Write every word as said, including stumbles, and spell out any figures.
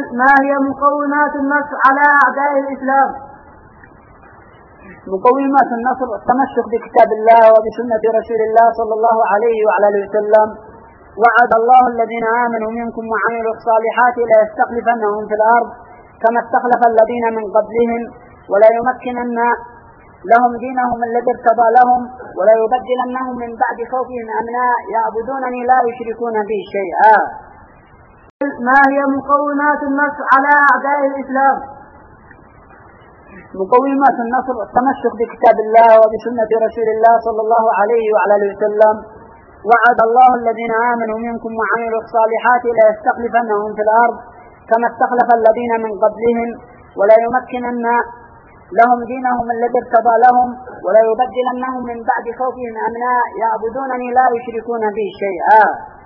ما هي مقومات النصر على أعداء الإسلام؟ مقومات النصر التمسك بكتاب الله وبسنة رسول الله صلى الله عليه وعلى اله وسلم. وعد الله الذين آمنوا منكم وعملوا الصالحات ليستخلفنهم في الأرض كما استخلف الذين من قبلهم ولا يمكنن لهم دينهم الذي ارتضى لهم ولا يبدلنهم من بعد خوفهم أمنا يعبدونني لا يشركون بي شيئا. ما هي مقومات النصر على أعداء الإسلام؟ مقومات النصر التمسك بكتاب الله وبسنة رسول الله صلى الله عليه وعلى اله وسلم. وعد الله الذين آمنوا منكم وعملوا الصالحات ليستخلفنهم في الأرض كما استخلف الذين من قبلهم ولا يمكنن لهم دينهم الذي ارتضى لهم ولا يبدلنهم من بعد خوفهم أمنا يعبدونني لا يشركون بي شيئا.